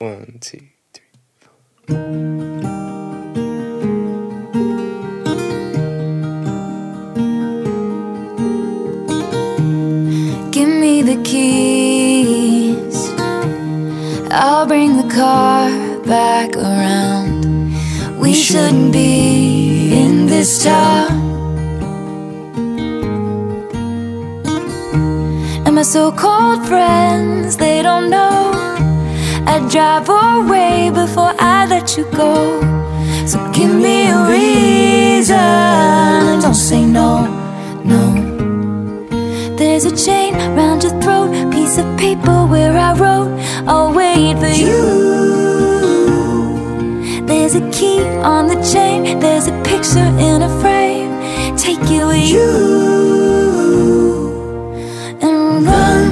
1, 2, 3, 4. Give me the keys, I'll bring the car back around. We shouldn't be in this town. And my so-called friends, they don't know I'd drive away before I let you go. So give me a reason, don't say no, no. There's a chain round your throat, piece of paper where I wrote, I'll wait for you. There's a key on the chain, there's a picture in a frame. Take it with you and run,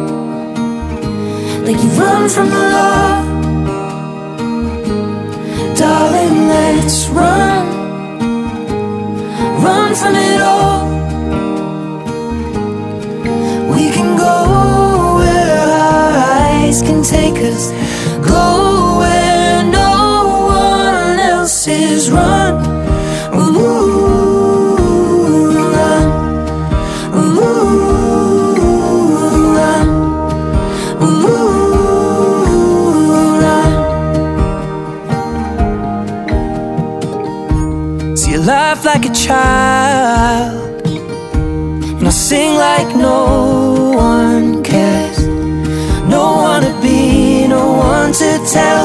like you run from the law. Darling, let's run, run from it all. We can go where our eyes can take us, go where no one else is. Run, ooh, run, ooh, run, ooh, run. See you laugh like a child, and I sing like no one cares. No one to be, no one to tell.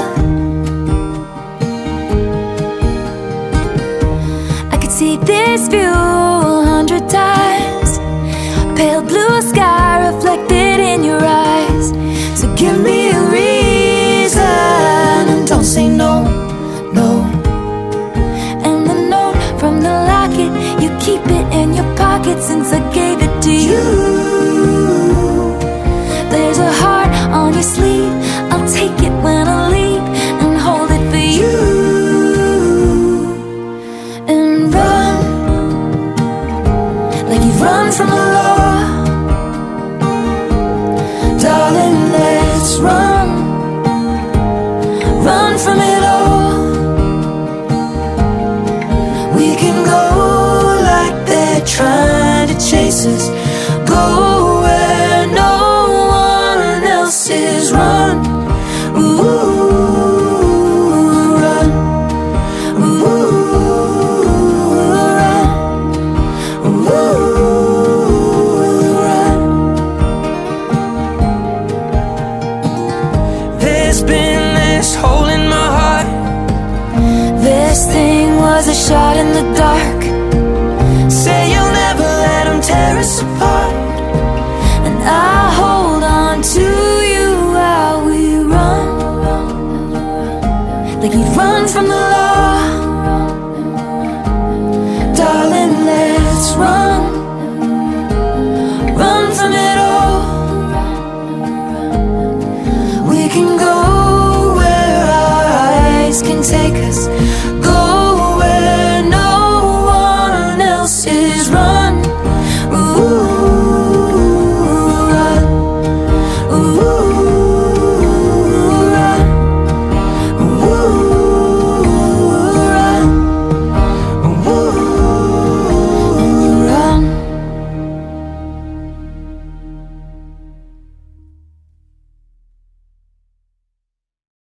I could see this view 100 times, pale blue sky reflected in your eyes. So give me a reason and don't say no, no. And the note from the locket, you keep it in your pocket since I gave it to you. There's a heart on your sleeve, I'll take it when I leave and hold it for you. And run, like you run from the law. Darling, let's run, run from it all. We can go like they're trying to chase us, go where no one else is. Run, ooh, run, ooh, run, ooh, run. There's been this hole in my heart. This thing was a shot in the dark. Say you'll never let them tear us apart, And I'll hold on to you while we run, like you'd run from the law. Darling, let's run, run from it all. We can go where our eyes can take us,